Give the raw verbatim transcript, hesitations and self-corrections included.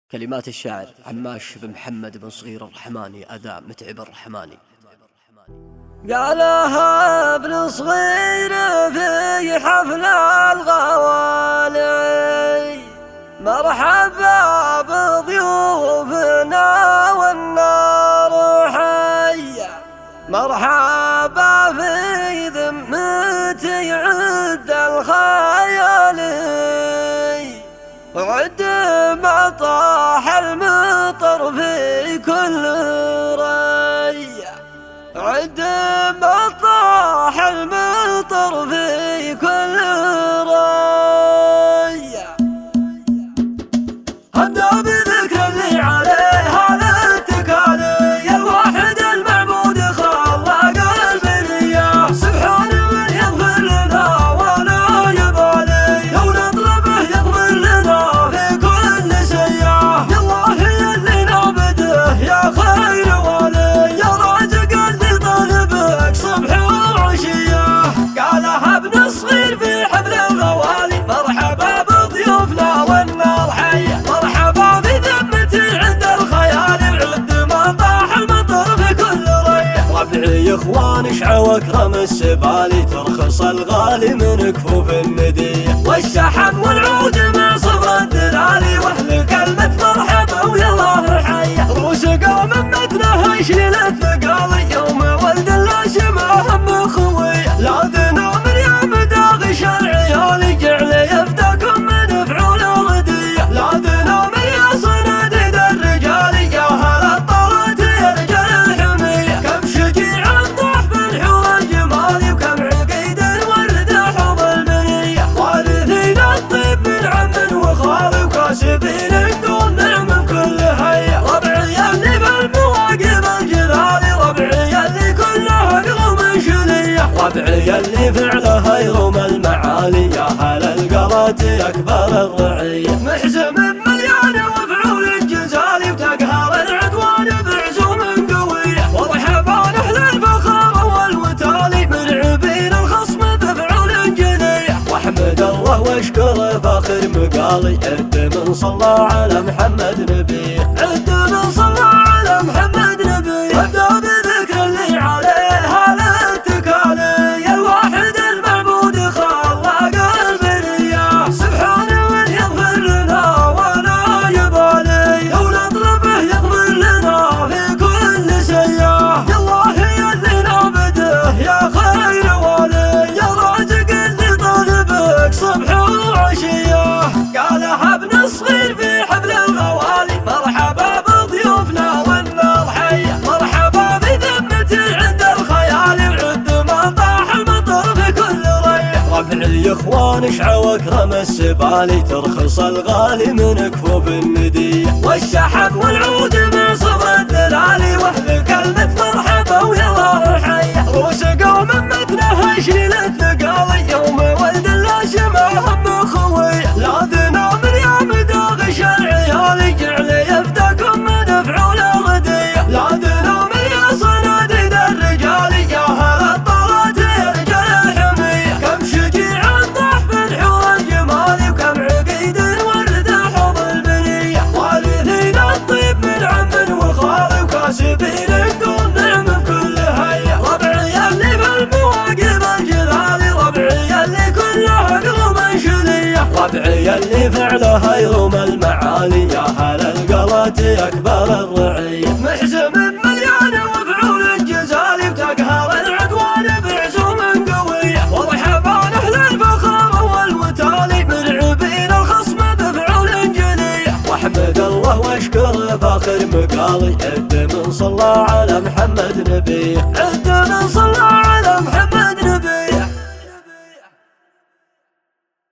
كلمات الشاعر عماش بن محمد بن صغير الرحماني، أداء متعب الرحماني. قالها ابن صغير في حفل الغوالي، مرحبا بضيوفنا والنار حية، مرحبا في ذمتي عد الخيالي، عد ما طاح المطر في كل رية، عد ما طاح المطر في كل رية. هدا بذكر اللي عليه هذا التكالي، الواحد المعبود خلق البرية، سبحان من يغفر لنا ولا يبالي، لو نطلبه يغفر لنا في كل سيئة، يالله اللي نعبده يا خير والي، يا رازق اللي طالبك صبح وعشية. قالها ابن صغير في حفل الغوالي، مرحبا بضيوفنا والنار حية، مرحبا بذمتي عند الخيال، عد ما طاح المطر في كل رية. ربعي يا اخوان اشعوا اكرم السبالي، ترخص الغالي من كفوف الندية، والشحن والعود مع صبر الدلالي، واهل كلمة مرحبا ويالله حية. روس قوم متنا يشيل الثقالي، يوم ولد لا شمع هم خوية، لا ذنا من يوم داغش العيالي، جعل يفداكم من فعول الغدية، لا ذنا من يا صناديد الرجالي، يا هلا الطلات يا رجال الحمية، كم شجيع ضح بالحور الجمالي، وكم عقيد ورد حوض البنية، وارثين الطيب من عم وخالي، وكاسبين نقول نعم بكل هية. ربعي اللي بالمواقف الجلالي، ربعي اللي كله قلوب شلية، ربعي اللي فعله يروم المعالي، يا هلا القرات اكبر الرعية، محزم مليان وفعول الجزالي، وتقهر العدوان بعزوم قوية، ومرحبا اهل الفخر والوتالي، مرعبين الخصم بفعول جنية، واحمد الله واشكره فاخر مقالي، عد من صلى على محمد نبي، عد من صلى على محمد نبي. هدا بذكر اللي عليه هذا التكالي، الواحد المعبود خلق البرية، سبحان من يغفر لنا ولا يبالي، لو نطلبه يغفر لنا في كل سيئة، يالله اللي نعبده يا خير والي، يا رازق اللي طالبك صبح وعشية. قالها ابن صغير في حفل الغوالي، مرحبا بضيوفنا والنار حية، مرحبا بذمتي عند الخيال، عد ما طاح المطر في كل رية. ربعي يا اخوان اشعوا اكرم السبالي، ترخص الغالي من كفوف الندية، والشحن والعود مع صبر الدلالي، واهل كلمة مرحبا ويالله حية. روس قوم متنا يشيل الثقالي، يوم ولد لا شمع هم خوية، لا ذنا من يوم داغش العيالي، جعل يفداكم من فعول الغدية، لا ذنا من يا صناديد الرجالي، يا هلا الطلات يا رجال الحمية، كم شجيع ضح بالحور الجمالي، وكم عقيد ورد حوض البنية، وارثين الطيب من عم وخالي، وكاسبين نقول نعم بكل هية. ربعي اللي بالمواقف الجلالي، ربعي اللي كله قلوب شلية، ربعي اللي فعله يروم المعالي، يا هلا القرات اكبر الرعية، محزم مليان وفعول الجزالي، وتقهر العدوان بعزوم قوية، ومرحبا اهل الفخر والوتالي، مرعبين الخصم بفعول جنية، واحمد الله واشكره فاخر مقالي، عد من صلى على محمد نبي، عد من صلى على محمد